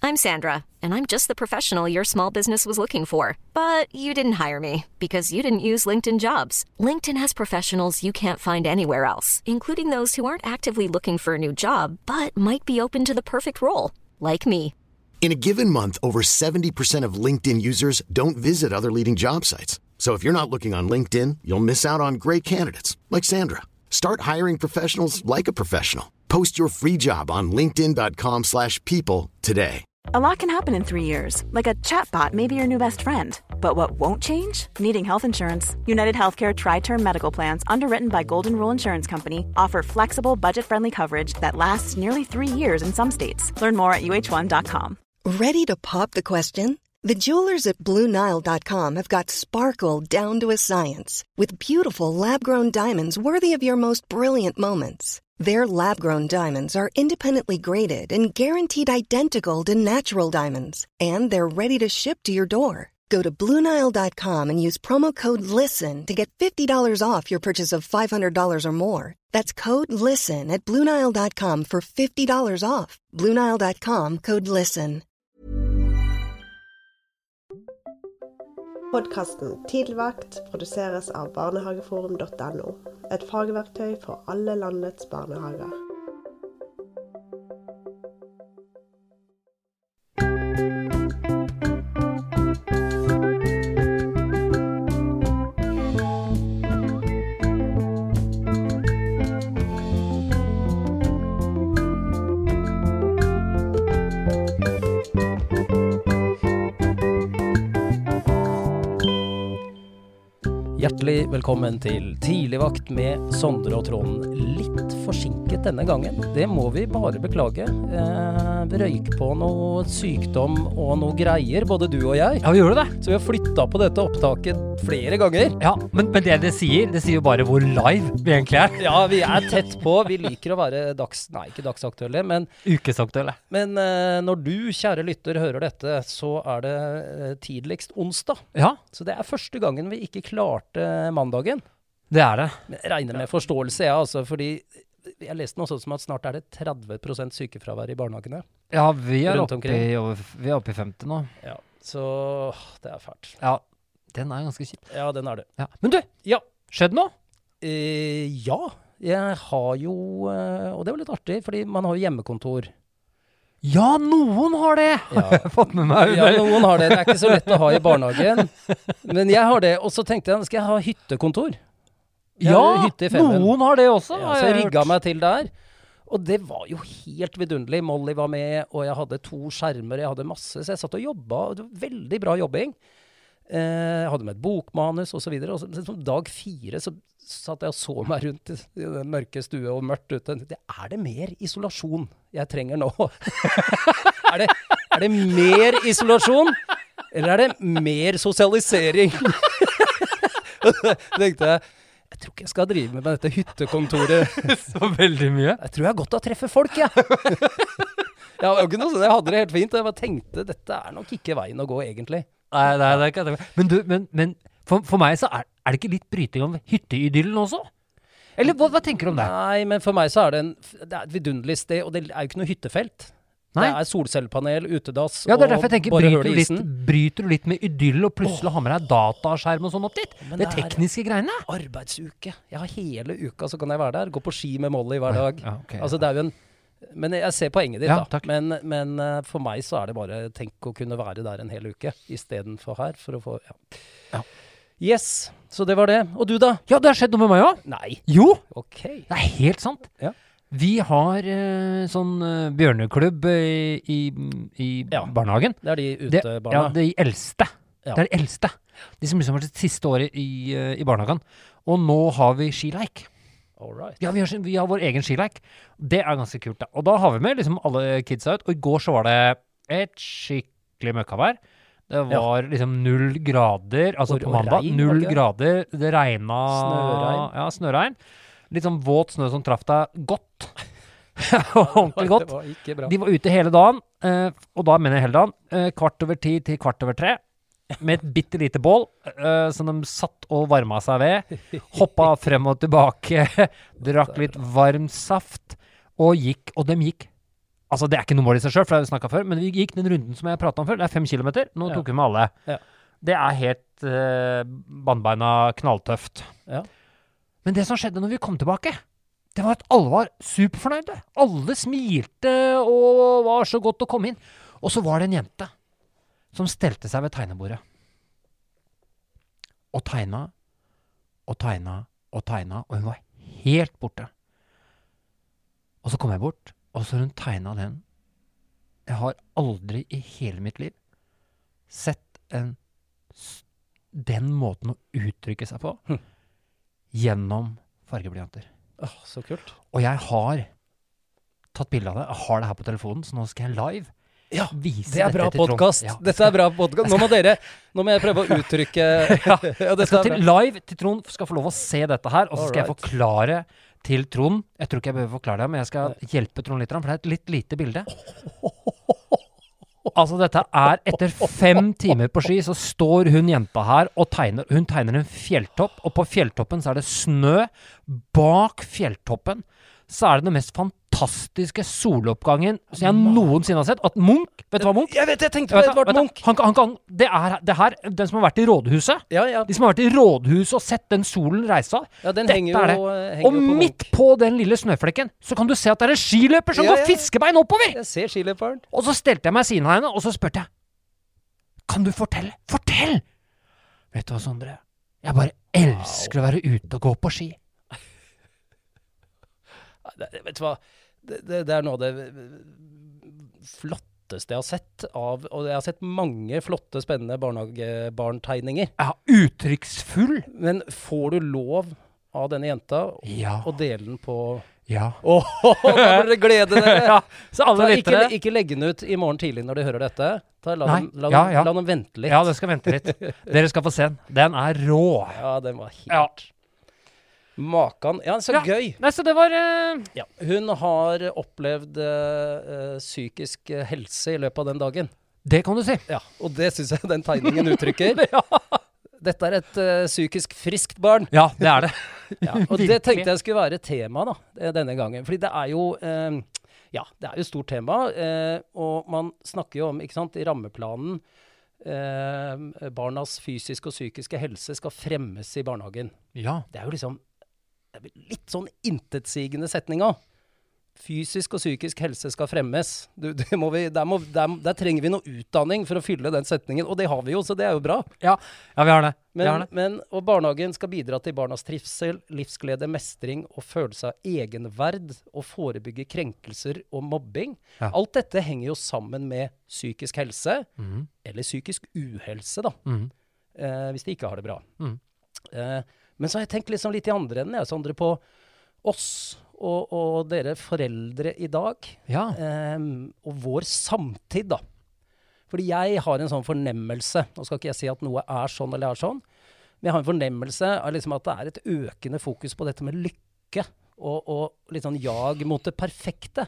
I'm Sandra, and I'm just the professional your small business was looking for. But you didn't hire me because you didn't use LinkedIn Jobs. LinkedIn has professionals you can't find anywhere else, including those who aren't actively looking for a new job, but might be open to the perfect role, like me. In a given month, over 70% of LinkedIn users don't visit other leading job sites. So if you're not looking on LinkedIn, you'll miss out on great candidates like Sandra. Start hiring professionals like a professional. Post your free job on linkedin.com/people today. A lot can happen in 3 years, like a chatbot may be your new best friend. But what won't change? Needing health insurance. United Healthcare Tri-Term Medical Plans, underwritten by Golden Rule Insurance Company, offer flexible, budget-friendly coverage that lasts nearly 3 years in some states. Learn more at uh1.com. Ready to pop the question? The jewelers at BlueNile.com have got sparkle down to a science with beautiful lab-grown diamonds worthy of your most brilliant moments. Their lab-grown diamonds are independently graded and guaranteed identical to natural diamonds, and they're ready to ship to your door. Go to BlueNile.com and use promo code LISTEN to get $50 off your purchase of $500 or more. That's code LISTEN at BlueNile.com for $50 off. BlueNile.com, code LISTEN. Podcasten Tidligvakt produseres av barnehageforum.no, et fagverktøy for alle landets barnehager. Hjertelig velkommen til Tidligvakt med Sondre og Trond. Litt forsinket denne gangen, det må vi bare beklage. Vi røyk på noe sykdom og noe greier, både du og jeg. Ja, vi gjorde det. Så vi har flyttet på dette opptaket flere ganger. Ja, men det sier jo bare hvor live vi egentlig er. Ja, vi er tett på. Vi liker å være ikke dagsaktuelle, men ukesaktuelle. Men når du, kjære lytter, hører dette, så er det tidligst onsdag. Ja. Så det er første gangen vi ikke klarte mandagen. Det er det. Jeg regner med forståelse, ja, altså, fordi jeg leste noe sånt som at snart er det 30% sykefravær i barnehagene. Ja, vi er oppe i 50 nå. Ja, så det er fælt. Ja, den er ganske kjipt. Ja, den er det. Ja. Men du, ja. Skjedde noe? Ja, jeg har jo, og det var litt artig, fordi man har jo hjemmekontor. Ja, noen har det! Ja. Har jeg fått med meg. Ja, noen har det. Det er ikke så lett å ha i barnehagen. Men jeg har det, og så tenkte jeg, skal jeg ha hyttekontor? Ja, noen har det også. Ja, så jeg rigget meg til der. Og det var jo helt vidunderlig. Molly var med, og jeg hadde 2 skjermer, jeg hadde masse, så jeg satt og jobbet, og det var veldig bra jobbing. Jeg hadde med et bokmanus og så videre, og så dag 4 så satt jeg og så meg rundt i den mørke stue og mørkt ute. Er det mer isolasjon jeg trenger nå? er det mer isolasjon, eller er det mer sosialisering? Tenkte jeg tror ikke jeg skal drive med dette hyttekontoret. Så veldig mye. Jeg tror jeg har godt av å treffe folk, ja. Jeg hadde det helt fint, og jeg bare tenkte, dette er nok ikke veien å gå egentlig. Nei, det er ikke det. Men for meg så er det ikke litt bryting om hytteidyllen også? Eller hva tenker du om det? Nei, men for meg så er det et vidunderlig sted, og det er jo ikke noe hyttefelt. Nei. Det er solcellepanel, utedass, ja, det er derfor jeg tenker, og bare høl i isen. Bryter du litt med idyll og plutselig har med deg dataskjerm og sånn opp dit? Det tekniske greiene. Arbeidsuke. Jeg har hele uka, så kan jeg være der. Gå på ski med Molly hver dag. Ja, okay, altså, det er jo men jeg ser poenget ditt, ja, da. Men for meg så er det bare tenk å kunne være der en hel uke, i stedet for her, for å få, ja. Yes, så det var det. Og du da? Ja, det har skjedd noe med meg også. Nei. Jo. Ok. Det er helt sant. Ja. Vi har sånn bjørneklubb i barnehagen. Det er de utebarna. Ja, de eldste. Ja. Det er de eldste. De som liksom var det siste året i barnehagen. Og nå har vi skileik. Alright. Ja, vi har vår egen skileik. Det er ganske kult da. Og da har vi med liksom alle kidsa ut. Og i går så var det et skikkelig møkkavær. Det var liksom 0 grader, altså på mandag. 0 grader. Det regnet. Snøregn. Ja, snøregn. Litt sånn våt snø som traff deg godt. Ordentlig godt. Det var ikke bra. De var ute hele dagen, og da mener jeg hele dagen, 2:15 til 2:45, med et bittelite bål, som de satt og varmet seg ved, hoppet frem og tilbake, drakk litt varm saft, og de gikk Altså, det ikke noe mål i seg selv, for det har vi snakket før, men vi gikk den runden som jeg pratet om før. Det 5 kilometer. Nå tok vi med alle. Ja. Det helt bandbeina knalltøft. Ja. Men det som skjedde når vi kom tilbake, det var at alle var superfornøyde. Alle smilte og var så godt å komme inn. Og så var det en jente som stelte seg ved tegnebordet. Og tegna, og tegna, og tegna, og hun var helt borte. Og så kom jeg bort, og så hun tegna den. Jeg har aldri i hele mitt liv sett den måten å uttrykke seg på gjennom fargeblyanter. Så kult. Og jeg har tatt bilde av det. Jeg har det her på telefonen, så nå skal jeg live vise det bra dette til podcast. Trond. Ja. Dette bra podcast. Nå må jeg prøve å uttrykke jeg skal live til Trond skal få lov å se dette her, og så skal jeg forklare til Trond. Jeg tror ikke jeg behøver forklare det, men jeg skal hjelpe Trond litt, for det et litt lite bilde. Altså, dette etter 5 timer på ski, så står hun jenta her og tegner. Hun tegner en fjelltopp, og på fjelltoppen så det snø. Bak fjelltoppen så det den mest fantastiske soloppgangen som jeg noensinne har sett. At Munch, vet du hva Munch? Jeg vet, jeg tenkte på Edvard Munch. Det her, den som har vært i rådhuset. Ja. De som har vært i rådhuset og sett den solen reise av. Ja, den henger jo og midt på den lille snøflekken, så kan du se at det en skiløper som går fiskebein oppover. Jeg ser skiløperen. Og så stelte jeg meg siden av henne, og så spurte jeg, kan du fortelle? Fortell! Vet du hva, Sondre? Jeg bare elsker å være ute og gå på ski. Vet du hva, det noe av det flotteste jeg har sett av, og jeg har sett mange flotte, spennende barnehagebarntegninger. Ja, uttrykksfull. Men får du lov av denne jenta å dele den på... Ja. Da bør dere glede dere. Så alle lyttere... Ikke legge den ut i morgen tidlig når de hører dette. La dem vente litt. Ja, det skal vente litt. Dere skal få se den. Den rå. Ja, den var helt... Makan. Ja, så gøy. Nei, så det var... Hun har opplevd psykisk helse i løpet av den dagen. Det kan du si. Ja, og det synes jeg den tegningen uttrykker. Dette et psykisk friskt barn. Ja, det det. Og det tenkte jeg skulle være tema da, denne gangen. Fordi det jo... det jo stort tema, og man snakker jo om, ikke sant, i rammeplanen, barnas fysiske og psykiske helse skal fremmes i barnehagen. Ja. Det jo liksom litt sånn intetsigende setninger. Fysisk og psykisk helse skal fremmes. Der trenger vi noe utdanning for å fylle den setningen, og det har vi jo, så det jo bra. Ja, vi har det. Og barnehagen skal bidra til barnas trivsel, livsglede, mestring og følelse av egenverd, og forebygge krenkelser og mobbing. Ja. Alt dette henger jo sammen med psykisk helse, eller psykisk uhelse da, hvis de ikke har det bra. Men så har jeg tenkt liksom litt i andre enden, Sondre, på oss og dere foreldre i dag, og vår samtid da. Fordi jeg har en sånn fornemmelse, nå skal ikke jeg si at noe sånn eller sånn, men jeg har en fornemmelse av liksom at det et økende fokus på dette med lykke, og litt sånn jag mot det perfekte.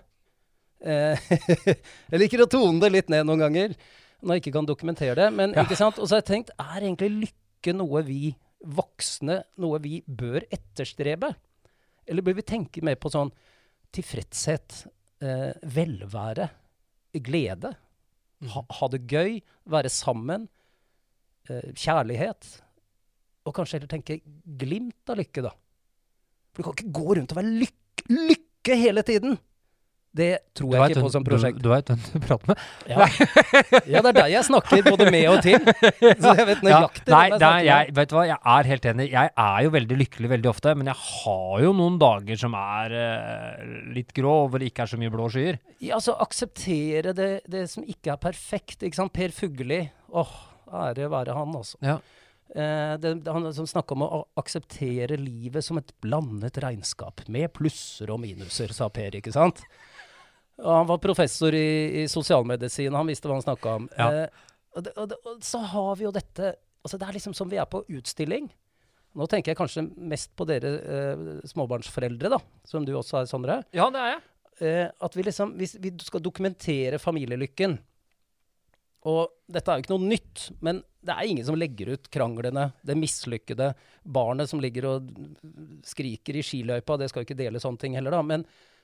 Jeg liker å tone det litt ned noen ganger, når jeg ikke kan dokumentere det, men ikke sant? Og så har jeg tenkt, egentlig lykke noe vi voksne, noe vi bør etterstrebe? Eller bør vi tenke mer på sånn tilfredshet, velvære, glede, ha det gøy, være sammen, kjærlighet, og kanskje heller tenke glimt av lykke da. For du kan ikke gå rundt og være lykke hele tiden. Det tror jeg ikke på som prosjekt. Du vet hvem du prater med? Ja, det deg jeg snakker både med og til. Så jeg vet nøyaktig. Vet du hva, jeg helt enig. Jeg jo veldig lykkelig veldig ofte, men jeg har jo noen dager som litt grå, hvor det ikke så mye blå skyer. Ja, altså akseptere det som ikke perfekt, ikke sant? Per Fugelli, ære være han også. Ja. Han som snakket om å akseptere livet som et blandet regnskap, med plusser og minuser, sa Per, ikke sant? Og han var professor i sosialmedisin, han visste hva han snakket om. Ja. Og så har vi jo dette, altså det liksom som vi på utstilling. Nå tenker jeg kanskje mest på dere småbarnsforeldre da, som du også Sondre. Ja, det jeg. At vi liksom, vi skal dokumentere familielykken. Og dette jo ikke noe nytt, men det ingen som legger ut kranglene, det mislykkede, barnet som ligger og skriker i skiløypa, det skal ikke dele sånne ting heller da, men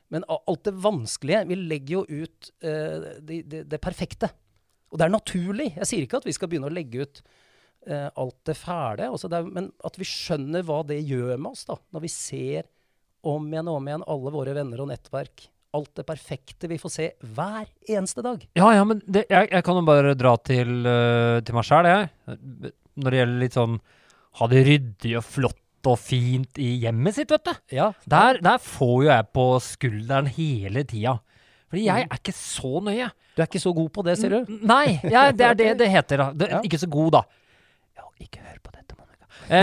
Men alt det vanskelige, vi legger jo ut det perfekte. Og det naturlig. Jeg sier ikke at vi skal begynne å legge ut alt det fæle, men at vi skjønner hva det gjør med oss da, når vi ser om igjen alle våre venner og nettverk. Alt det perfekte vi får se hver eneste dag. Ja, men jeg kan jo bare dra til meg selv, jeg. Når det gjelder litt sånn, ha det ryddig og flott og fint i hjemmet sitt, vet du. Ja. Der får jo jeg på skulderen hele tiden. Fordi jeg ikke så nøye. Du ikke så god på det, sier du? Nei, det det heter da. Ikke så god da. Ja, ikke hør på dette, Monica.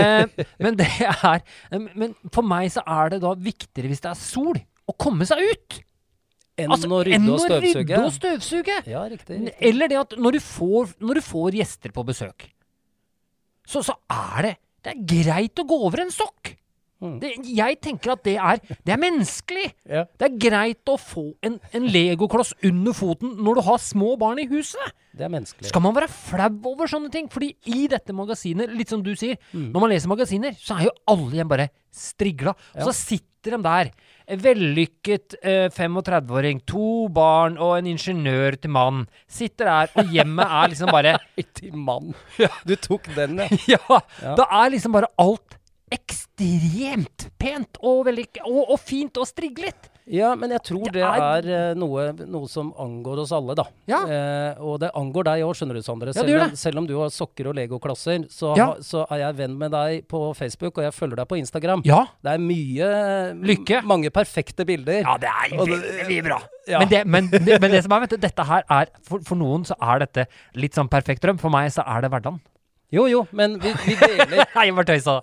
Men for meg så det da viktigere hvis det sol å komme seg ut. Enn å rydde og støvsuge. Ja, riktig. Eller det at når du får gjester på besøk, så det greit å gå over en sokk. Jeg tenker at det menneskelig. Ja. Det greit å få en legokloss under foten når du har små barn i huset. Det menneskelig. Skal man være flau over sånne ting? Fordi i dette magasinet, litt som du sier, når man leser magasiner, så jo alle igjen bare strigla. Ja. Og så sitter de der, vellykket 35-åring, 2 barn og en ingeniør til mann. Sitter der, og hjemmet liksom bare... til mann. Du tok den, ja. Da liksom bare alt ekstremt pent og vellykket, og fint og striglet. Ja, men jeg tror det noe som angår oss alle, da. Ja. Og det angår deg også, skjønner du, Sondre. Selv om du har sokker og Lego-klosser, så jeg venn med deg på Facebook, og jeg følger deg på Instagram. Ja. Det mye... Lykke. Mange perfekte bilder. Ja, det veldig bra. Ja. Men det som vet du, dette her for noen så dette litt sånn perfekt drøm. For meg så det hverdagen. Jo, men vi deler... Nei, jeg bare tøysa.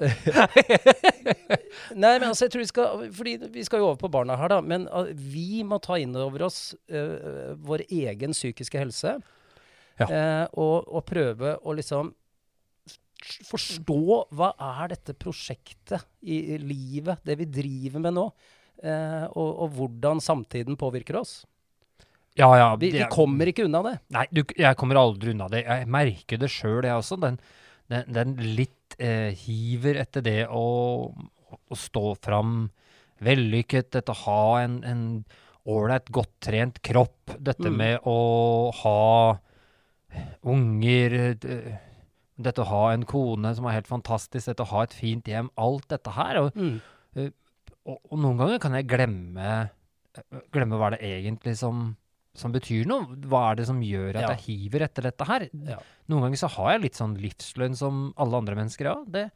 Nei, men altså, jeg tror fordi vi skal jo over på barna her da, men vi må ta inn over oss vår egen psykiske helse, og prøve å liksom forstå hva dette prosjektet i livet, det vi driver med nå, og hvordan samtiden påvirker oss. Ja. Vi kommer ikke unna det. Nei, jeg kommer aldri unna det. Jeg merker det selv, jeg også. Den litt hiver etter det å stå fram vellykket, dette å ha en ordentlig godt trent kropp, dette med å ha unger, dette å ha en kone som helt fantastisk, dette å ha et fint hjem, alt dette her. Og noen ganger kan jeg glemme hva det egentlig som betyr noe. Hva det som gjør at jeg hiver etter dette her? Ja. Noen ganger så har jeg litt sånn livslønn som alle andre mennesker,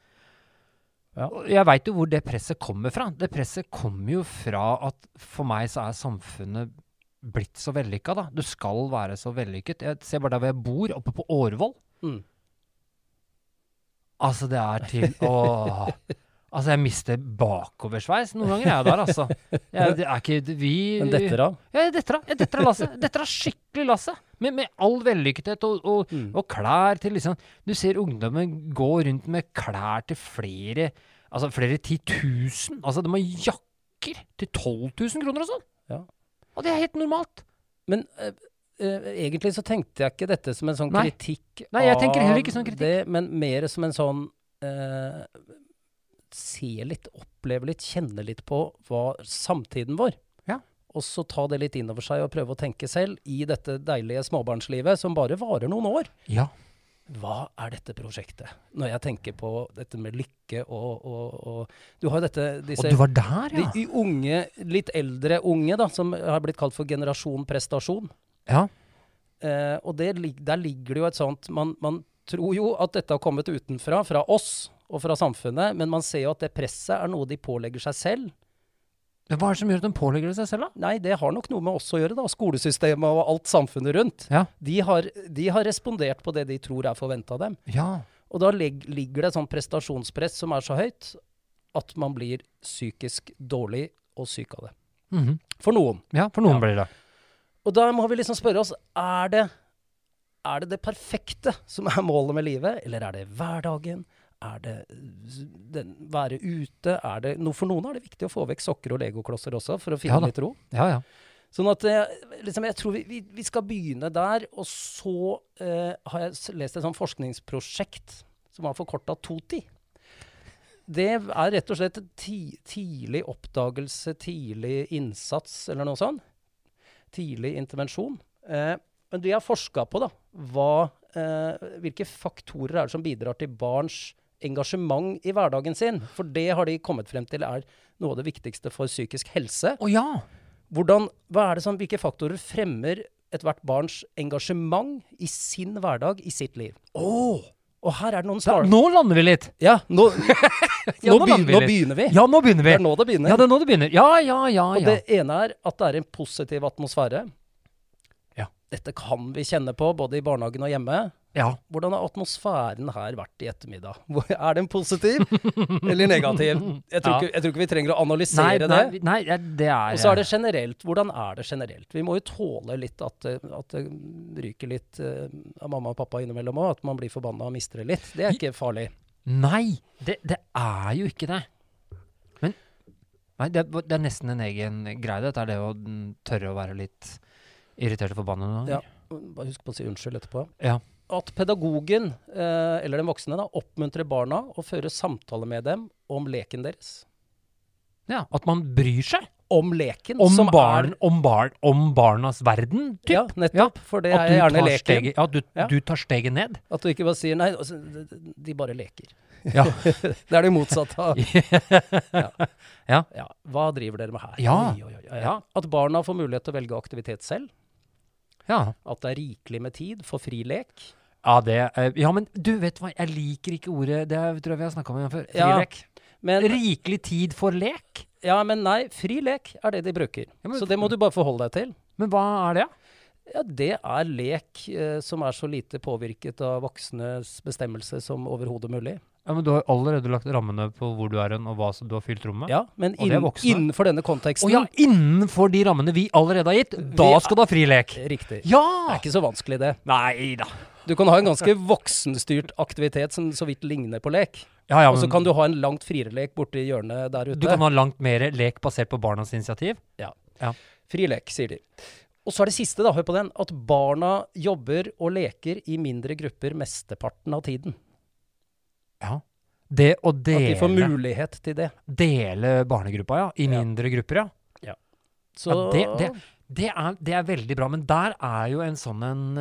Jeg vet jo hvor det presset kommer fra. Det presset kommer jo fra at for meg så samfunnet blitt så vellykket da. Du skal være så vellykket. Jeg ser bare der hvor jeg bor, oppe på Årvoll. Altså det til å... Altså, jeg mister bakoversveis. Noen ganger jeg der, altså. Det ikke vi... Men dette da? Ja, dette lasset. Dette skikkelig lasset. Med all vellykkethet og klær til liksom... Du ser ungdommen gå rundt med klær til flere 10 000. Altså, de har jakker til 12 000 kroner og sånn. Ja. Og det helt normalt. Men egentlig så tenkte jeg ikke dette som en sånn kritikk. Nei, jeg tenker heller ikke sånn kritikk. Det, men mer som en sånn... se litt, oppleve litt, kjenne litt på hva samtiden vår. Ja. Og så ta det litt inn over seg og prøve å tenke selv i dette deilige småbarnslivet som bare varer noen år. Ja. Hva dette prosjektet? Når jeg tenker på dette med lykke og du har disse... Og du var der, ja. De unge, litt eldre unge da, som har blitt kalt for generasjon prestasjon. Ja. Og der ligger det jo et sånt... Man tror jo at dette har kommet utenfra, fra oss, og fra samfunnet, men man ser jo at det presset noe de pålegger seg selv. Hva det som gjør at de pålegger det seg selv da? Nei, det har nok noe med oss å gjøre da, skolesystemet og alt samfunnet rundt. Ja. De har respondert på det de tror forventet av dem. Ja. Og da ligger det et sånt prestasjonspress som så høyt, at man blir psykisk dårlig og syk av det. For noen. Ja, for noen blir det. Og da må vi liksom spørre oss, det perfekte som målet med livet, eller det hverdagen? Det være ute? For noen det viktig å få vekk sokker og legoklosser også, for å finne litt ro. Ja. Sånn at jeg tror vi skal begynne der, og så har jeg lest et sånt forskningsprosjekt som var forkortet TOTI. det rett og slett tidlig oppdagelse, tidlig innsats, eller noe sånt. Tidlig intervensjon. Men de har forsket på da, hvilke faktorer det som bidrar til barns engasjement i hverdagen sin. For det har de kommet frem til noe av det viktigste for psykisk helse. Ja! Hvilke faktorer fremmer et hvert barns engasjement i sin hverdag, i sitt liv? Og her det noen svar. Nå lander vi litt! Ja, nå begynner vi. Ja, nå begynner vi. Det nå det begynner. Ja, det nå det begynner. Ja. Og det ene at det en positiv atmosfære. Ja. Dette kan vi kjenne på, både i barnehagen og hjemme. Ja. Hvordan har atmosfæren her vært i ettermiddag? Den positiv eller negativ? Jeg tror ikke vi trenger å analysere det. Nei, det Og så det generelt. Hvordan det generelt? Vi må jo tåle litt at det ryker litt av mamma og pappa innimellom også, at man blir forbannet og mister det litt. Det ikke farlig. Nei, det jo ikke det. Men nei, det nesten en egen greie. Det det å tørre å være litt irritert og forbannet. Ja, bare husk på å si unnskyld etterpå. Ja. At pedagogen, eller den voksne, oppmuntrer barna og fører samtale med dem om leken deres. Ja, at man bryr seg. Om leken. Om barnas verden, typ. Ja, nettopp. Ja. For det gjerne leken. Du tar steget ned. At du ikke bare sier, nei, de bare leker. Ja. Det det motsatte av. Ja. Hva driver dere med her? Ja. At barna får mulighet til å velge aktivitet selv. Ja. At det rikelig med tid for fri lek. Ja, men du vet hva, jeg liker ikke ordet, det tror jeg vi har snakket om før, fri lek. Men, rikelig tid for lek? Ja, men nei, fri lek det de bruker. Ja, så det må du bare forholde deg til. Men hva det? Ja, det lek som så lite påvirket av voksnes bestemmelse som overhodet mulig. Ja, men du har allerede lagt rammene på hvor du og hva du har fylt rommet. Ja, men innenfor denne konteksten. Ja, innenfor de rammene vi allerede har gitt, da skal du ha fri lek. Riktig. Ja! Det ikke så vanskelig det. Nei da. Du kan ha en ganske voksenstyrt aktivitet som så vidt ligner på lek. Ja, og så kan du ha en langt friere lek borte i hjørnet der ute. Du kan ha langt mer lek basert på barnas initiativ. Ja. Fri lek, sier de. Og så det siste da, hør på den, at barna jobber og leker i mindre grupper mesteparten av tiden. Ja. Det å dele... At de får mulighet til det. Dele barnegruppa, i mindre grupper, ja. Så... Ja, det veldig bra, men der jo en sånn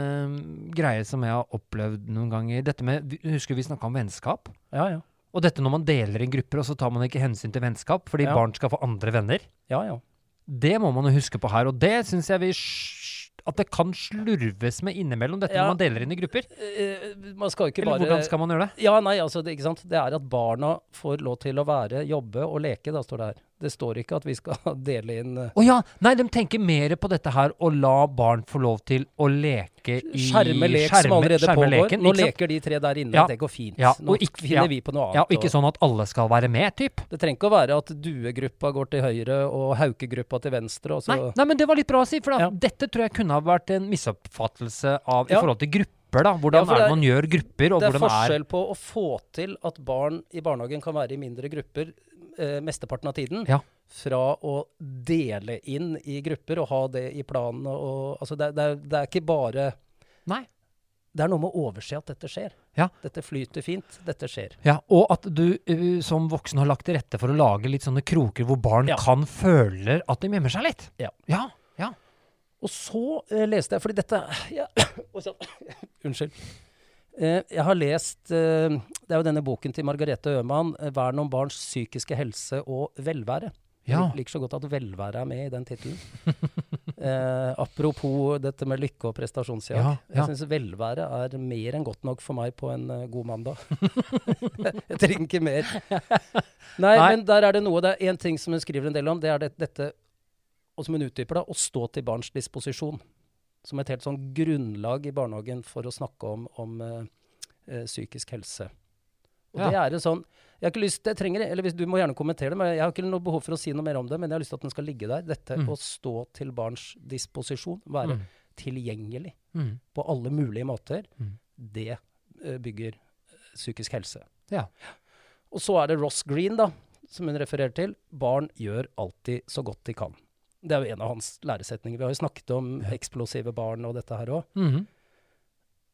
greie som jeg har opplevd noen ganger. Dette med, husker vi snakket om vennskap? Ja. Og dette når man deler i grupper, og så tar man ikke hensyn til vennskap, fordi barn skal få andre venner. Ja. Det må man jo huske på her, og det synes jeg at det kan slurves med innimellom dette når man deler inn i grupper. Man skal ikke Eller hvordan skal man gjøre det? Ja, nei, altså, ikke sant? Det at barna får lov til å jobbe og leke, da står det her. Det står ikke at vi skal dele inn... Nei, de tenker mer på dette her, å la barn få lov til å leke i... Skjerme lek som allerede pågår. Leken, nå leker de tre der inne, det går fint. Ja, nå finner vi på noe annet. Ja, og ikke sånn at alle skal være med, typ. Det trenger ikke å være at duegruppa går til høyre og haukegruppa til venstre. Og så... Nei, men det var litt bra å si, for dette tror jeg kunne ha vært en misoppfattelse av i forhold til grupper. Hvordan det man gjør grupper, og hvordan det forskjell på å få til at barn i barnehagen kan være i mindre grupper mesteparten av tiden, fra å dele inn i grupper og ha det i planen. Altså det ikke bare... Nei. Det noe med å overse at dette skjer. Ja. Dette flyter fint, dette skjer. Ja, og at du som voksen har lagt til rette for å lage litt sånne kroker hvor barn kan føle at de gjemmer seg litt. Ja. Og så leste jeg, fordi dette... Unnskyld. Jeg har lest, det jo denne boken til Margarete Øhman, Vern om barns psykiske helse og velvære. Jeg liker så godt at velvære med i den titelen. Apropos dette med lykke og prestasjonsjag. Jeg synes velvære mer enn godt nok for meg på en god mandag. Jeg trenger ikke mer. Nei, men der det noe, det en ting som hun skriver en del om, det dette, og som hun utdyper da, å stå til barns disposisjon. Som et helt sånn grunnlag i barnehagen for å snakke om psykisk helse. Og det en sånn, jeg har ikke lyst til, jeg trenger, eller du må gjerne kommentere det, men jeg har ikke noe behov for å si noe mer om det, men jeg har lyst til at den skal ligge der. Dette å stå til barns disposisjon, være tilgjengelig på alle mulige måter, det bygger psykisk helse. Ja. Og så det Ross Green da, som hun refererer til. Barn gjør alltid så godt de kan. Det jo en av hans læresetninger. Vi har jo snakket om eksplosive barn og dette her også.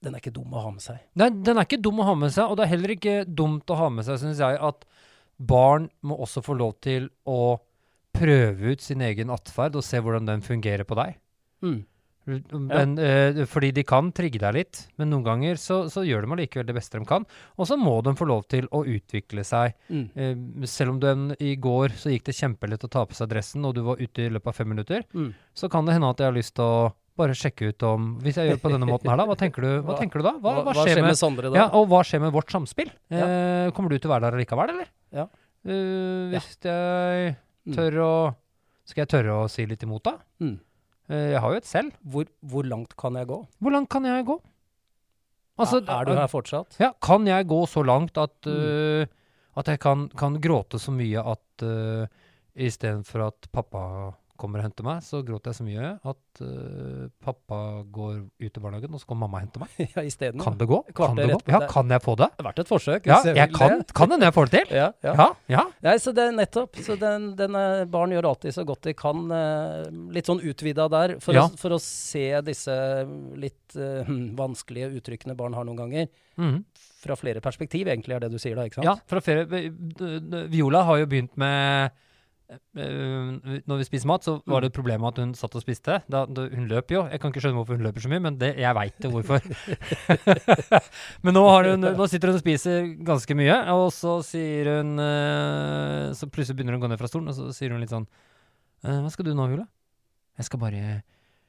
den er ikke dum å ha med seg. Den er ikke dum å ha med seg, og det er heller ikke dumt å ha med seg, synes jeg, at barn må også få lov til å prøve ut sin egen atferd og se hvordan den fungerer på deg. Men, fordi de kan trigge deg litt, men noen ganger så gjør de allikevel det beste de kan, og så må de få lov til å utvikle seg. Selv om i går så gikk det kjempelett å ta på seg dressen, og du var ute i løpet av 5 minutter, så kan det hende at jeg har lyst til å bare sjekke ut om, hvis jeg gjør på denne måten her da, hva tenker du da? Hva skjer med Sondre da? Ja, og hva skjer med vårt samspill? Kommer du til å være der likevel, eller? Ja. Hvis jeg skal jeg tørre å si litt imot da? Jeg har jo et selv. Hvor langt kan jeg gå? Hvor langt kan jeg gå? Altså, er du her fortsatt? Ja, kan jeg gå så langt at jeg kan gråte så mye at i stedet for at pappa kommer og henter meg, så gråter jeg så mye at pappa går ut i barnehagen, og så kommer mamma og henter meg. Ja, i stedet. Kan det gå? Ja, kan jeg få det? Det har vært et forsøk. Ja, jeg kan den jeg får det til. Ja. Nei, så det er nettopp. Så barn gjør alltid så godt de kan, litt sånn utvidet der, for å se disse litt vanskelige uttrykkene barn har noen ganger. Fra flere perspektiv, egentlig, er det du sier da, ikke sant? Ja, fra flere. Viola har jo begynt med når vi spiser mat, så var det et problem at hun satt og spiste. Hun løp jo. Jeg kan ikke skjønne hvorfor hun løper så mye, men jeg vet det hvorfor. Men nå sitter hun og spiser ganske mye, og så sier hun så plutselig begynner hun å gå ned fra stolen, og så sier hun litt sånn hva skal du nå, Viola? Jeg skal bare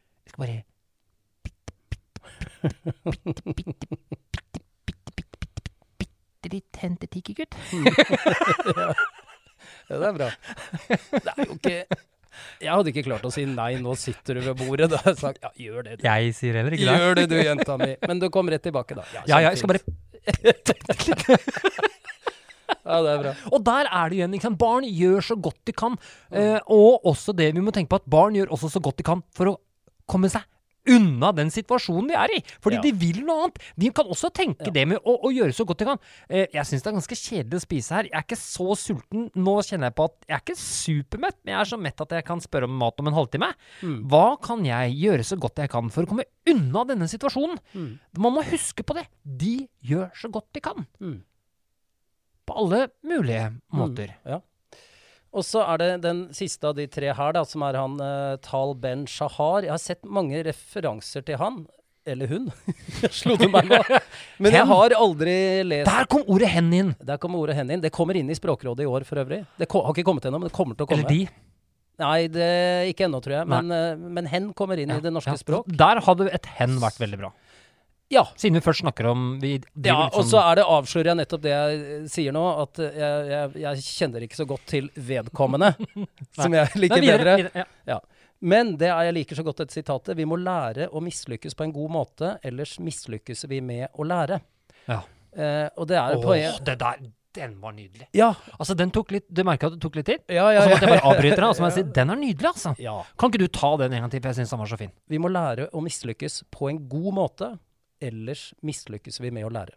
bitte litt hente tikkekutt. Ja, det er bra. Det er jo ikke... Jeg hadde ikke klart å si nei, nå sitter du ved bordet. Da har jeg sagt, ja, gjør det. Jeg sier heller ikke det. Gjør det du, jenta mi. Men du kom rett tilbake da. Ja, jeg skal bare... Ja, det er bra. Og der er det igjen, ikke sant? Barn gjør så godt de kan. Og også det vi må tenke på, at barn gjør også så godt de kan for å komme seg unna den situasjonen de er i. Fordi de vil noe annet. De kan også tenke det med å gjøre så godt de kan. Jeg synes det er ganske kjedelig å spise her. Jeg er ikke så sulten. Nå kjenner jeg på at jeg er ikke supermett, men jeg er så mett at jeg kan spørre om mat om en halvtime. Hva kan jeg gjøre så godt jeg kan for å komme unna denne situasjonen? Man må huske på det. De gjør så godt de kan. På alle mulige måter. Ja. Og så er det den siste av de 3 her da, som er han Tal Ben Shahar. Jeg har sett mange referanser til han, eller hun. Slo det meg nå. Men jeg har aldri lest... Der kom ordet hen inn. Det kommer inn i Språkrådet i år for øvrig. Det har ikke kommet ennå, men det kommer til å komme. Eller de. Nei, det ikke ennå, tror jeg. Men hen kommer inn i det norske språk. Der hadde et hen vært veldig bra. Ja. Siden vi først snakker om... og så avslører jeg nettopp det jeg sier nå, at jeg kjenner ikke så godt til vedkommende, som jeg liker bedre. Ja. Men det jeg liker så godt et sitatet. Vi må lære å mislykkes på en god måte, ellers mislykkes vi med å lære. Ja. Og det er den var nydelig. Ja. Altså, den tok litt... Du merket at det tok litt tid? Ja. Og så måtte jeg bare avbryte den, og så må jeg si, den er nydelig, altså. Ja. Kan ikke du ta den en gang til, for jeg synes den var så fin. Vi må lære å mislykkes på en god måte, ellers mislykkes vi med å lære.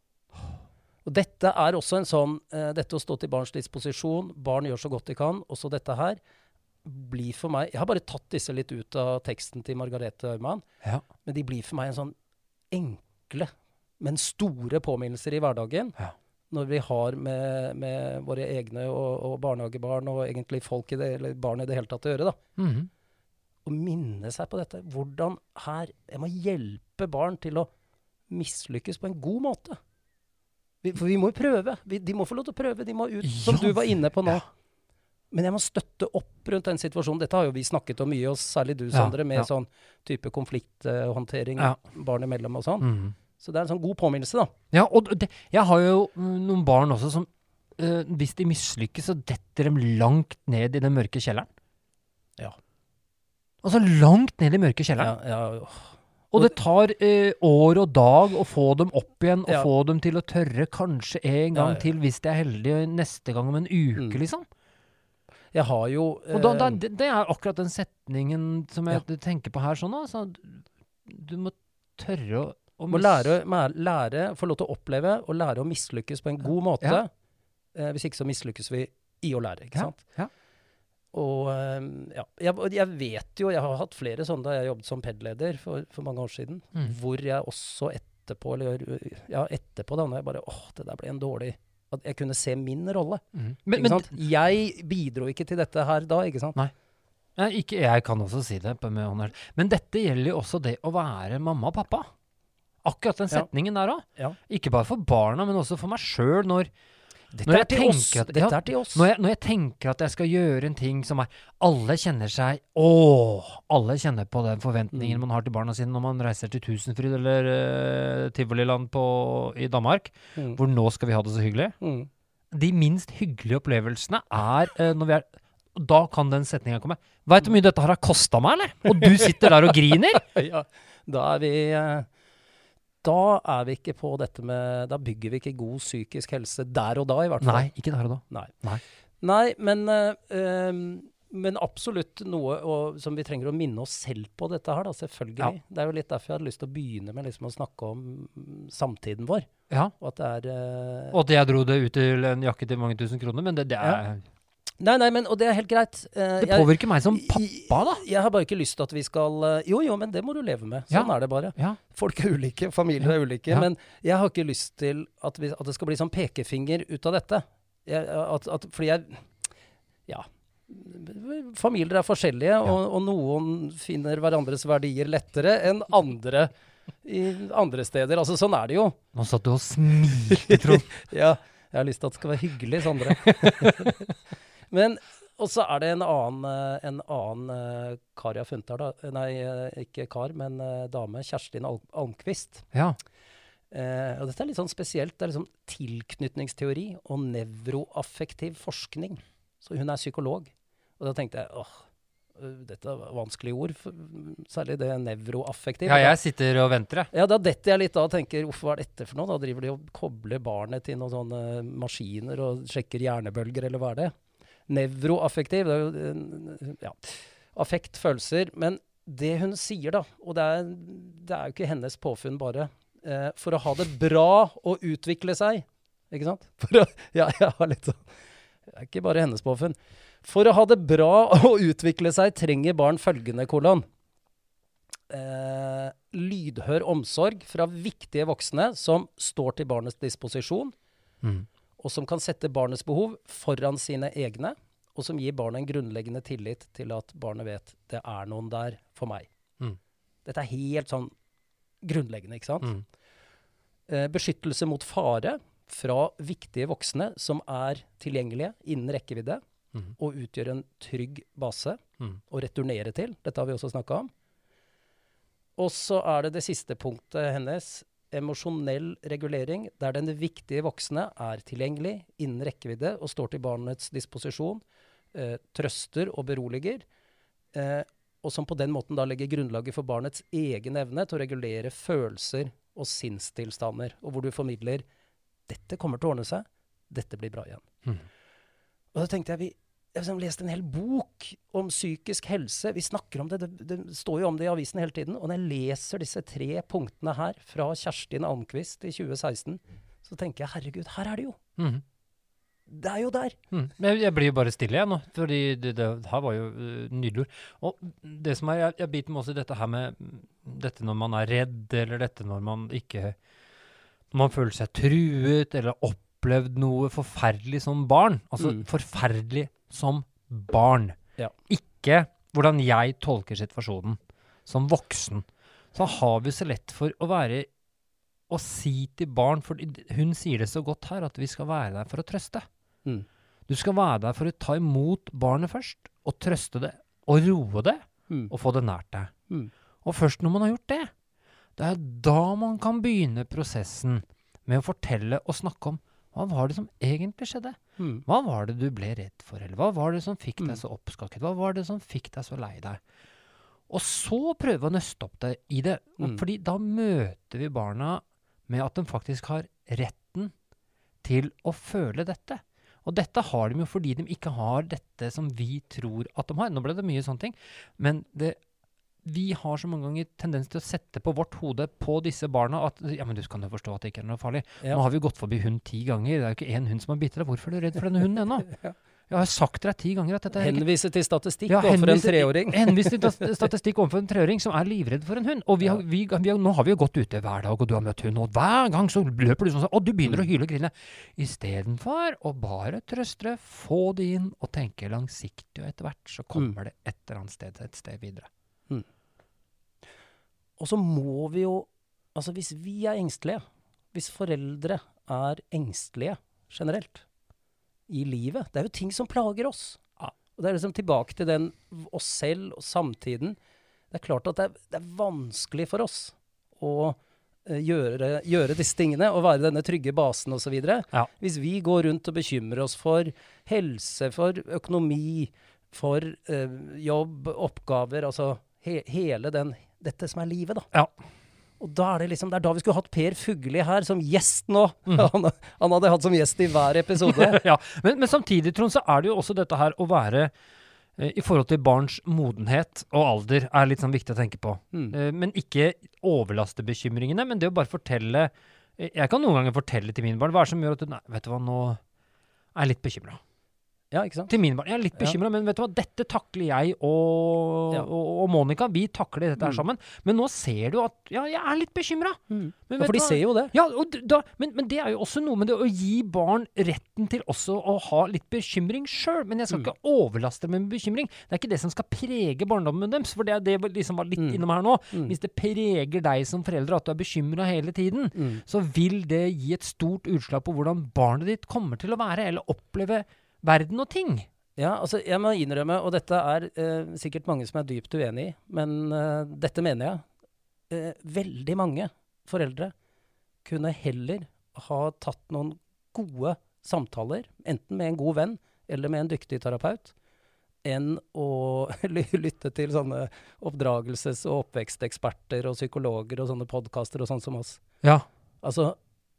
Og dette er også en sånn, dette å stå til barns disposisjon, barn gjør så godt de kan, og så dette her, blir for meg, jeg har bare tatt disse litt ut av teksten til Margarete Øyman, men de blir for meg en sånn enkle, men store påminnelser i hverdagen, når vi har med våre egne og barnehagebarn, og egentlig folk eller barn i det hele tatt å gjøre da. Å minne seg på dette. Hvordan jeg må hjelpe barn til å mislykkes på en god måte. For vi må jo prøve. De må få lov til å prøve. De må ut, som du var inne på nå. Men jeg må støtte opp rundt den situasjonen. Dette har jo vi snakket om mye, og særlig du, Sondre, med sånn type konflikthåndtering barn imellom og sånn. Så det er en sånn god påminnelse, da. Ja, og jeg har jo noen barn også som, hvis de mislykkes, så detter de langt ned i den mørke kjelleren. Ja. Altså langt ned i mørke kjelleren. Og det tar år og dag å få dem opp igjen, og få dem til å tørre kanskje en gang til, hvis de er heldige, neste gang om en uke, liksom. Jeg har jo... Og det er akkurat den setningen som jeg tenker på her sånn, altså. Du må tørre å må lære, få lov til å oppleve, og lære å mislykkes på en god måte. Hvis ikke så mislykkes vi i å lære, ikke sant? Ja. Og jeg vet jo, jeg har hatt flere sånne da jeg jobbet som PED-leder for mange år siden, hvor jeg også etterpå, etterpå da, når jeg bare, det der ble en dårlig, at jeg kunne se min rolle. Ikke sant? Jeg bidro ikke til dette her da, ikke sant? Nei, ikke jeg kan også si det med hånden. Men dette gjelder jo også det å være mamma og pappa. Akkurat den setningen der også. Ja. Ikke bare for barna, men også for meg selv Dette er til oss. Når jeg tenker at jeg skal gjøre en ting som alle kjenner seg, alle kjenner på den forventningen man har til barna sine når man reiser til Tusenfryd eller Tivoliland i Danmark, hvor nå skal vi ha det så hyggelig. De minst hyggelige opplevelsene når da kan den setningen komme. Vet du hvor mye dette har kostet meg, eller? Og du sitter der og griner? Ja, da er vi ikke på dette med, da bygger vi ikke god psykisk helse der og da i hvert fall. Nei, ikke der og da. Nei, men absolutt noe som vi trenger å minne oss selv på dette her da, selvfølgelig. Ja. Det er jo litt derfor jeg hadde lyst til å begynne med liksom å snakke om samtiden vår. Ja. Og at og at jeg dro det ut til en jakke til mange tusen kroner, men det er... Nei, og det er helt greit. Det påvirker meg som pappa, da. Jeg har bare ikke lyst til at vi skal... Jo, men det må du leve med. Sånn er det bare. Ja. Folk er ulike, familier er ulike, men jeg har ikke lyst til at det skal bli sånn pekefinger ut av dette. Familier er forskjellige, og noen finner hverandres verdier lettere enn andre i andre steder. Altså, sånn er det jo. Nå satt du og smilte, Trond. Ja, jeg har lyst til at det skal være hyggelig, Sondre. Men, og så er det en annen kar jeg har funnet her da. Nei, ikke kar, men dame, Kjerstin Almqvist. Ja. Og dette er litt sånn spesielt. Det er liksom tilknytningsteori og nevroaffektiv forskning. Så hun er psykolog. Og da tenkte jeg, dette er vanskelige ord, særlig det nevroaffektiv. Ja, jeg sitter og venter, jeg. Ja, da detter jeg litt da og tenker, hva er dette for noe? Da driver de og kobler barnet til noen sånne maskiner og sjekker hjernebølger, eller hva er det? Nevroaffektiv, det er jo affekt, følelser, men det hun sier da, og det er jo ikke hennes påfunn bare, for å ha det bra og utvikle seg, ikke sant? Jeg har litt sånn, det er ikke bare hennes påfunn. For å ha det bra og utvikle seg trenger barn følgende kolon. Lydhør omsorg fra viktige voksne som står til barnets disposisjon, og som kan sette barnets behov foran sine egne, og som gir barnet en grunnleggende tillit til at barnet vet det er noen der for meg. Dette er helt sånn grunnleggende, ikke sant? Beskyttelse mot fare fra viktige voksne som er tilgjengelige innen rekkevidde, og utgjør en trygg base å returnere til. Dette har vi også snakket om. Og så er det siste punktet hennes, emosjonell regulering, der den viktige voksne er tilgjengelig innen rekkevidde og står til barnets disposisjon, trøster og beroliger, og som på den måten da legger grunnlaget for barnets egen evne til å regulere følelser og sinnstilstander, og hvor du formidler, dette kommer til å ordne seg, dette blir bra igjen. Og da tenkte jeg, jeg har lest en hel bok om psykisk helse. Vi snakker om det, det står jo om det i avisen hele tiden. Og når jeg leser disse 3 punktene her fra Kjerstin Almqvist i 2016, så tenker jeg, herregud, her er det jo. Det er jo der. Men jeg blir jo bare stille igjen nå, fordi det her var jo nydelig. Og det som jeg biter meg også i dette her med dette når man er redd, eller dette når man føler seg truet, eller opplevd noe forferdelig som barn. Altså forferdelig som barn. Ja. Ikke hvordan jeg tolker situasjonen som voksen. Så har vi så lett for å si til barn, for hun sier det så godt her, at vi skal være der for å trøste. Du skal være der for å ta imot barnet først, og trøste det, og roe det, og få det nært deg. Og først når man har gjort det, det er da man kan begynne prosessen med å fortelle og snakke om hva var det som egentlig skjedde? Hva var det du ble redd for? Eller hva var det som fikk deg så oppskakket? Hva var det som fikk deg så lei deg? Og så prøve å nøste opp det i det. Fordi da møter vi barna med at de faktisk har retten til å føle dette. Og dette har de jo fordi de ikke har dette som vi tror at de har. Nå ble det mye sånne ting. Men vi har så mange ganger tendens til å sette på vårt hode på disse barna at, ja, men du kan jo forstå at det ikke er noe farlig. Ja. Nå har vi gått forbi hund 10 ganger. Det er jo ikke en hund som har bitt deg. Hvorfor er du redd for denne hunden ennå? Jeg har sagt deg 10 ganger at dette Henvise til statistikk overfor en 3-åring. Henvise til statistikk overfor en 3-åring som livredd for en hund. Og nå har vi jo gått ute hver dag, og du har møtt hund, og hver gang så løper du sånn, og du begynner å hyle og grine. I stedet for å bare trøste, få det inn, og tenke langsiktig, og etter hvert så kommer det et eller annet et sted videre. Og så må vi jo, altså hvis vi engstelige, hvis foreldre engstelige generelt i livet, det jo ting som plager oss. Ja. Og det liksom tilbake til den oss selv og samtiden. Det klart at det vanskelig for oss å gjøre disse tingene og være denne trygge basen og så videre. Ja. Hvis vi går rundt og bekymrer oss for helse, for økonomi, for jobb, oppgaver, altså hele dette som livet da. Ja. Og da det liksom, det da vi skulle hatt Per Fugli her som gjest nå. Han hadde hatt som gjest i hver episode. Ja, men samtidig, Trond, så det jo også dette her å være i forhold til barns modenhet og alder litt sånn viktig å tenke på. Men ikke overlaste bekymringene, men det å bare fortelle. Jeg kan noen ganger fortelle til mine barn, hva som gjør at nei, vet du hva, nå jeg litt bekymret. Ja, ikke sant? Til mine barn. Jeg litt bekymret, men vet du hva, dette takler jeg og Monica, vi takler dette her sammen. Men nå ser du at, jeg litt bekymret. Men for de ser jo det. Ja, men det jo også noe med det å gi barn retten til også å ha litt bekymring selv. Men jeg skal ikke overlaste dem med bekymring. Det ikke det som skal prege barndommen deres, for det liksom var litt innom her nå. Hvis det preger deg som foreldre at du bekymret hele tiden, så vil det gi et stort utslag på hvordan barnet ditt kommer til å være, eller oppleve verden og ting. Ja, altså jeg må innrømme, og dette sikkert mange som dypt uenig i, men dette mener jeg. Veldig mange foreldre kunne heller ha tatt noen gode samtaler, enten med en god venn eller med en dyktig terapeut, enn å lytte til sånne oppdragelses- og oppveksteksperter og psykologer og sånne podcaster og sånn som oss. Ja. Altså,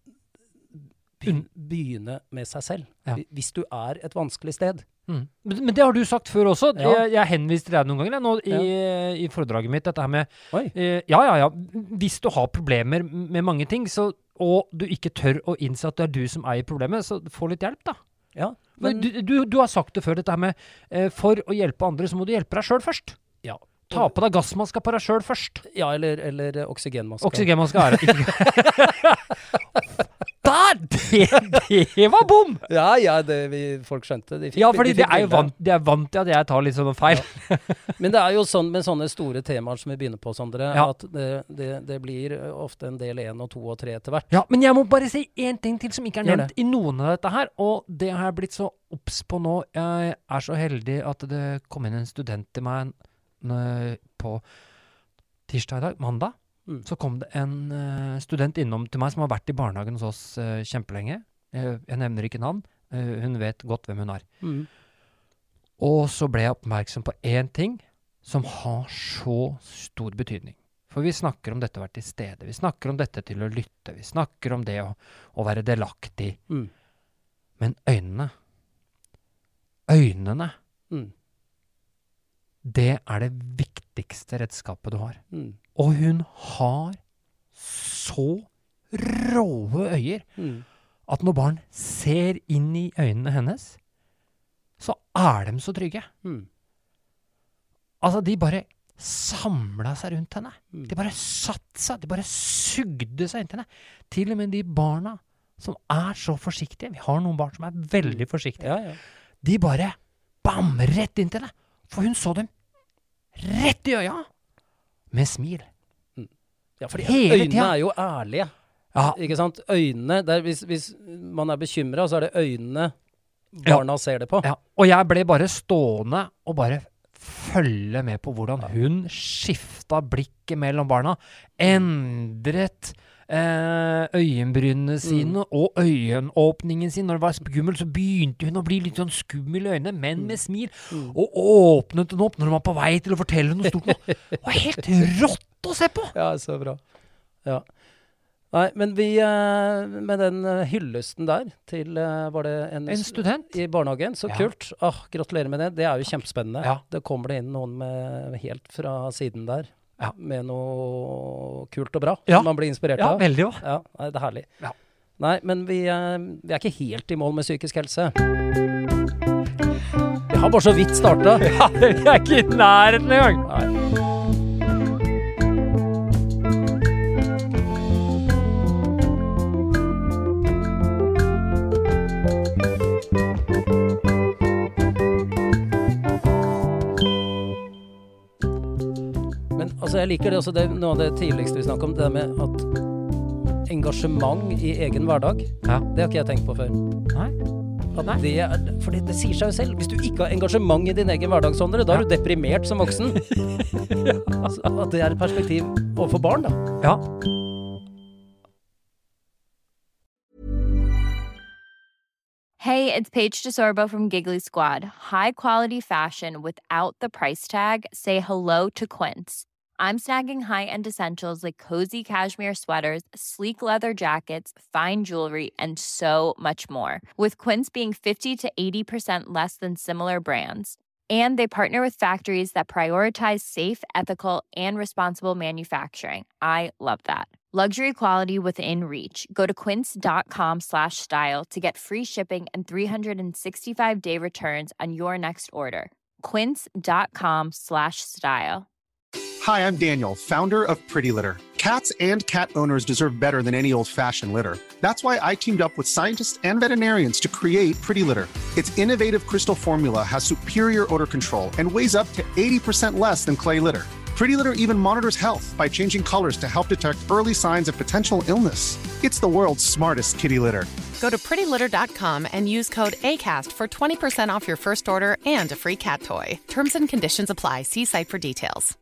begynne med seg selv. Ja. Hvis du et vanskelig sted. Men det har du sagt før også. Ja. Jeg henviste deg noen ganger nå, i foredraget mitt, dette her med hvis du har problemer med mange ting, og du ikke tør å innse at det du som i problemet, så få litt hjelp da. Ja. Men du har sagt det før, dette her med for å hjelpe andre, så må du hjelpe deg selv først. Ja. Ta på deg gassmaska på deg selv først. Ja, eller oksygenmaska. Oksygenmaska det var bom! Ja, folk skjønte. Fordi de er vant til at jeg tar litt sånne feil. Ja. Men det jo sånn med sånne store temaer som vi begynner på, Sondre, at det blir ofte en del 1 og 2 og 3 etter hvert. Ja, men jeg må bare si en ting til som ikke nevnt i noen av dette her, og det har jeg blitt så obs på nå. Jeg så heldig at det kom inn en student til meg på tirsdag i dag, mandag. Så kom det en student innom til meg som har vært i barnehagen hos oss kjempelenge. Jeg nevner ikke navn. Hun vet godt hvem hun Og så ble jeg oppmerksom på en ting som har så stor betydning. For vi snakker om dette å være til stede. Vi snakker om dette til å lytte. Vi snakker om det å være delaktig. Men øynene, det det viktigste redskapet du har. Og hun har så rå øyer at når barn ser inn i øynene hennes, så de så trygge. Altså, de bare samlet seg rundt henne. De bare satt seg, de bare sugde seg inn til henne. Til og med de barna som så forsiktige, vi har noen barn som veldig forsiktige, de bare bam, rett inn til henne. For hun så dem rett i øya, med smil. Ja, fordi øynene jo ærlige. Ja. Ikke sant? Øynene, hvis man bekymret, så det øynene barna ser det på. Ja. Og jeg ble bare stående og bare følge med på hvordan hun skiftet blikket mellom barna, endret øyenbrynene sine og øyenåpningen sin. Når det var skummel, så begynte hun å bli litt sånn skummel i øynene, men med smil, og åpnet den opp når hun var på vei til å fortelle noe stort. Det var helt rått å se på! Ja, så bra. Ja. Nei, men vi, med den hyllesten der til, var det en student i barnehagen, så kult. Gratulerer med det. Det jo kjempespennende. Ja. Det kommer det inn noen helt fra siden der. Med noe kult og bra. Man blir inspirert av. Ja, veldig jo. Ja, det herlig. Ja. Nei, men vi ikke helt i mål med psykisk helse. har bare så vidt starta. Ja, vi er ikke i nærheten engang. Nei. Men altså, jeg liker det også, det er noe av det tidligste vi snakker om, det med at engasjement i egen hverdag, Ja. det har ikke jeg tenkt på før. Nei. At det er, fordi det sier seg jo selv. Hvis du ikke har engasjement i din egen hverdag, Sondre, da er du deprimert som voksen. Altså, at det er et perspektiv overfor barn, da. Ja. Hey, it's Paige DeSorbo from Giggly Squad. High quality fashion without the price tag. Say hello to Quince. I'm snagging high-end essentials like cozy cashmere sweaters, sleek leather jackets, fine jewelry, and so much more. With Quince being 50 to 80% less than similar brands. And they partner with factories that prioritize safe, ethical, and responsible manufacturing. I love that. Luxury quality within reach. Go to quince.com/style to get free shipping and 365-day returns on your next order. Quince.com/style. Hi, I'm Daniel, founder of Pretty Litter. Cats and cat owners deserve better than any old-fashioned litter. That's why I teamed up with scientists and veterinarians to create Pretty Litter. Its innovative crystal formula has superior odor control and weighs up to 80% less than clay litter. Pretty Litter even monitors health by changing colors to help detect early signs of potential illness. It's the world's smartest kitty litter. Go to prettylitter.com and use code ACAST for 20% off your first order and a free cat toy. Terms and conditions apply. See site for details.